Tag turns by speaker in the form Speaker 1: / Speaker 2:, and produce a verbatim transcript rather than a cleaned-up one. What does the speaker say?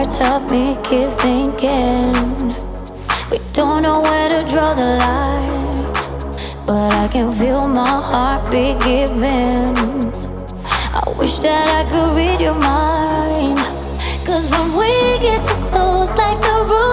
Speaker 1: hearts up, me keep thinking we don't know where to draw the line, but I can feel my heartbeat giving. I wish that I could read your mind, 'cause when we get too close, like the roof